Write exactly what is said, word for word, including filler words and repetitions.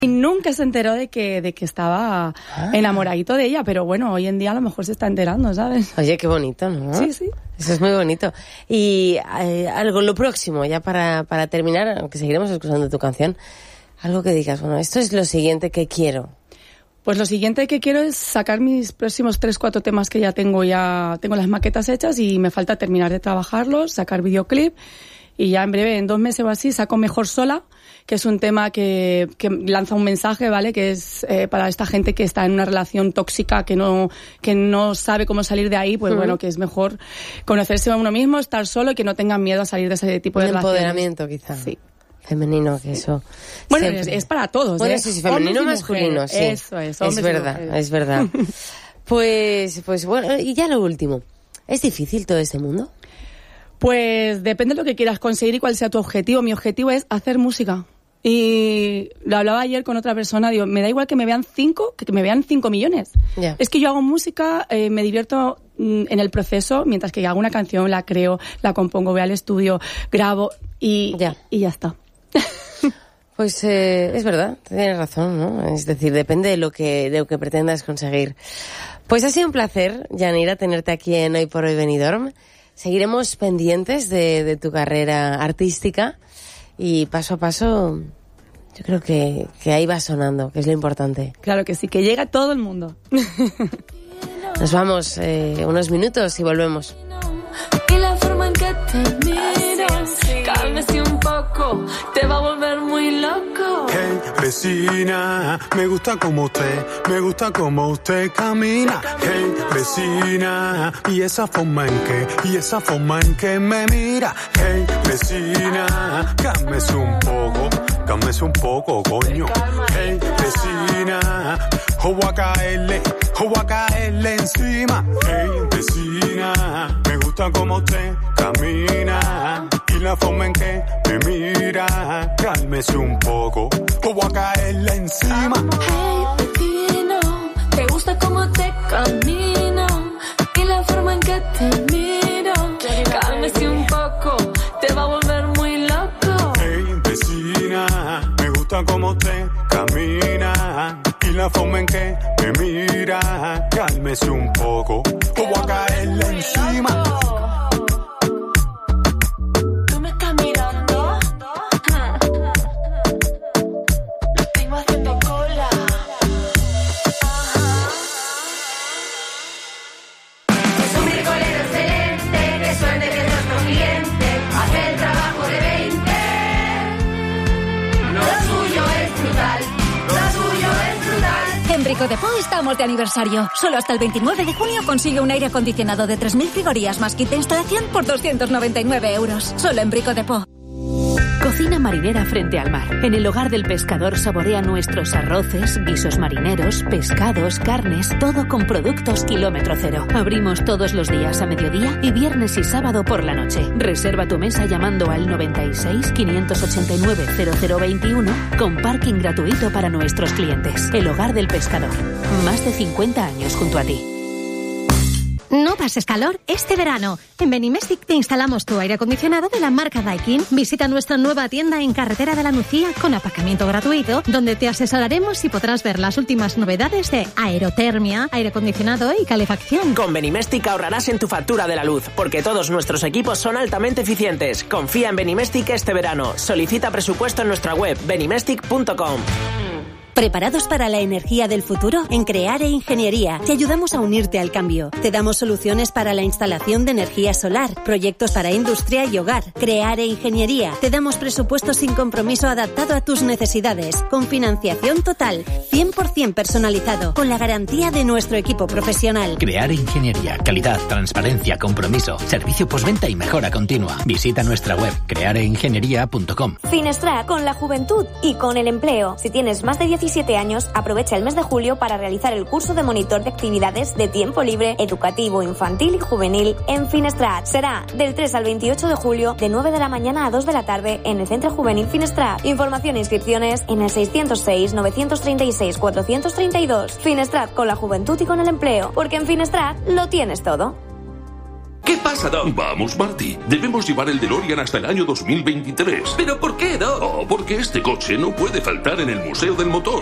Y nunca se enteró de que, de que estaba ah. enamoradito de ella, pero bueno, hoy en día a lo mejor se está enterando, ¿sabes? Oye, qué bonito, ¿no? Sí, sí. Eso es muy bonito. Y eh, algo, lo próximo, ya para, para terminar, aunque seguiremos escuchando tu canción, algo que digas, bueno, esto es lo siguiente que quiero. Pues lo siguiente que quiero es sacar mis próximos tres, cuatro temas que ya tengo, ya tengo las maquetas hechas y me falta terminar de trabajarlos, sacar videoclip. Y ya en breve, en dos meses o así, saco Mejor Sola, que es un tema que, que lanza un mensaje, ¿vale? Que es eh, para esta gente que está en una relación tóxica, que no, que no sabe cómo salir de ahí, pues uh-huh. bueno, que es mejor conocerse a uno mismo, estar solo y que no tengan miedo a salir de ese tipo de un relaciones. Empoderamiento, quizá. Sí. Femenino, que eso... Bueno, es, es para todos, bueno, ¿eh? sí, sí, femenino o masculino, sí. Eso es, es verdad, es verdad. Pues, pues bueno, y ya lo último. ¿Es difícil todo este mundo? Pues depende de lo que quieras conseguir y cuál sea tu objetivo. Mi objetivo es hacer música. Y lo hablaba ayer con otra persona, digo, me da igual que me vean cinco, que me vean cinco millones. Yeah. Es que yo hago música, eh, me divierto mm, en el proceso, mientras que hago una canción, la creo, la compongo, voy al estudio, grabo y, yeah. y ya está. Pues eh, es verdad, tienes razón, ¿no? Es decir, depende de lo que de lo que pretendas conseguir. Pues ha sido un placer, Yanira, tenerte aquí en Hoy por Hoy Benidorm. Seguiremos pendientes de, de tu carrera artística y paso a paso yo creo que, que ahí va sonando, que es lo importante. Claro que sí, que llega todo el mundo. Nos vamos eh, unos minutos y volvemos. Y la forma en que te miro, cálmese un poco, te va a volver muy loco. Hey, vecina, me gusta como usted, me gusta como usted camina. Hey, vecina, y esa forma en que, y esa forma en que me mira. Hey, vecina, cálmese un poco, cálmese un poco, coño. Hey, vecina, o voy a caerle, o voy a caerle encima. Hey, vecina, me gusta como usted camina y la forma en que me mira. Cálmese un poco o voy a caerle encima. Hey, vecino, te gusta como te camino y la forma en que te miro. Cálmese un poco, te va a volver muy loco. Hey, vecina, me gusta como te camina y la forma en que me mira. Cálmese un poco o voy a caerle encima. En Brico Depot estamos de aniversario. Solo hasta el veintinueve de junio consigue un aire acondicionado de tres mil frigorías más kit de instalación por doscientos noventa y nueve euros. Solo en Brico Depot. Cocina marinera frente al mar. En el Hogar del Pescador saborea nuestros arroces, guisos marineros, pescados, carnes, todo con productos kilómetro cero. Abrimos todos los días a mediodía y viernes y sábado por la noche. Reserva tu mesa llamando al noventa y seis, quinientos ochenta y nueve, cero cero veintiuno con parking gratuito para nuestros clientes. El Hogar del Pescador. Más de cincuenta años junto a ti. No pases calor este verano. En Benimestic te instalamos tu aire acondicionado de la marca Daikin. Visita nuestra nueva tienda en Carretera de la Nucía con aparcamiento gratuito, donde te asesoraremos y podrás ver las últimas novedades de aerotermia, aire acondicionado y calefacción. Con Benimestic ahorrarás en tu factura de la luz, porque todos nuestros equipos son altamente eficientes. Confía en Benimestic este verano. Solicita presupuesto en nuestra web benimestic punto com. ¿Preparados para la energía del futuro? En Creare Ingeniería te ayudamos a unirte al cambio. Te damos soluciones para la instalación de energía solar, proyectos para industria y hogar. Creare Ingeniería. Te damos presupuesto sin compromiso adaptado a tus necesidades, con financiación total, cien por ciento personalizado, con la garantía de nuestro equipo profesional. Creare Ingeniería. Calidad, transparencia, compromiso, servicio postventa y mejora continua. Visita nuestra web creare ingeniería punto com. Finestra, con la juventud y con el empleo. Si tienes más de diecisiete años, aprovecha el mes de julio para realizar el curso de monitor de actividades de tiempo libre, educativo, infantil y juvenil en Finestrat. Será del tres al veintiocho de julio, de nueve de la mañana a dos de la tarde en el Centro Juvenil Finestrat. Información e inscripciones en el seiscientos seis, novecientos treinta y seis, cuatrocientos treinta y dos. Finestrat, con la juventud y con el empleo, porque en Finestrat lo tienes todo. ¿Qué pasa, Doc? Vamos, Marty. Debemos llevar el DeLorean hasta el año dos mil veintitrés. ¿Pero por qué, Doc? Oh, porque este coche no puede faltar en el Museo del Motor.